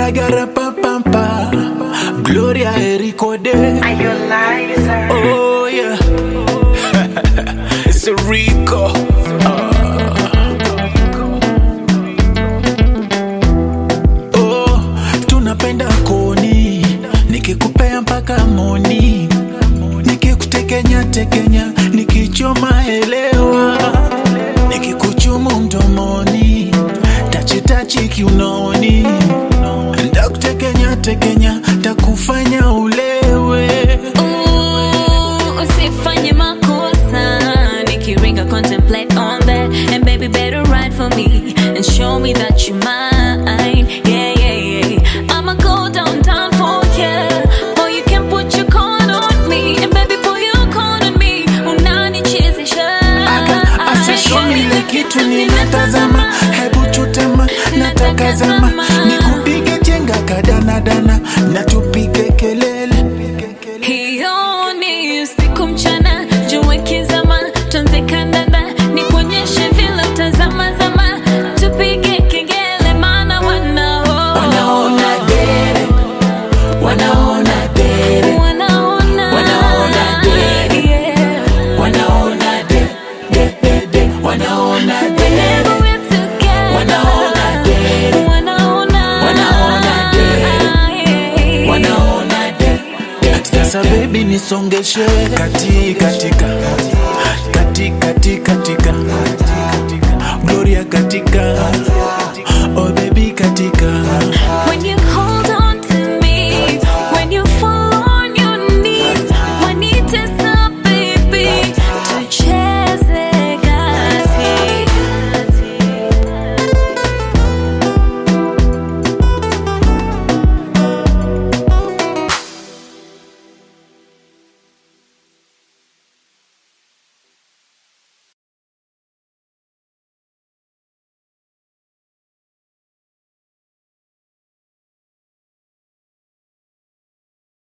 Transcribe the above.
gara pa pa pa. Gloria Ericode. Are you liar? Oh yeah. It's a Rico. Oh, tunapenda koni. Nikikupea mpaka moni. Nikikutekenya tekenya, nikichoma elewa. Nikikuchumu mdomoni, tachi tachi kiunoni. Ndakutekenya tekenya, takufanya ulewe. Usifanye makosa. Nikiringa contemplate on that. And baby better ride for me and show me that you mine. Yeah, yeah, yeah. I'ma go down for you. Boy, you can put your con on me. And baby put your con on me. Unanichezesha. Asa show me like kitu ninatazama. Hebu chutama, natakazama. Nikupige jenga kadana dana, na tupige kelele. Hiyo ni usiku mchana, jua kizama, tuanze kandanda, nikuonyeshe vile utazama zama, tupige kengele maana wanaona dere, wanaona dere, wanaona dere, yeah. wanaona dere, wanaona dere. Whenever we're together, Wanaona dere, wanaona dere, wanaona dere. Sasa baby nisongeshe katika Gloria katika, oh baby katika.